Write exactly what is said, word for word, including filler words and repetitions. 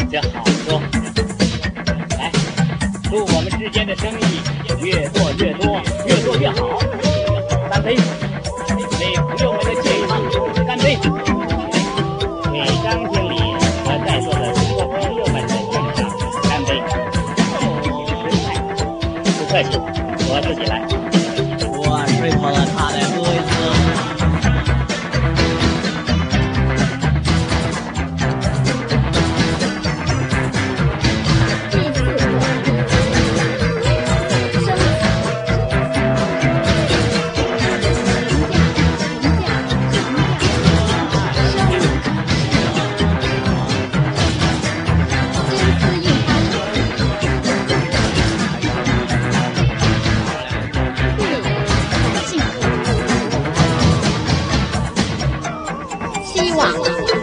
这好说。来，祝我们之间的生意越做越多，越做越好。干杯！为朋友们的健康干杯！给张经理和在座的中国朋友们的健康干杯！不客气，我自己来。 我吹破了他的杯子。 希望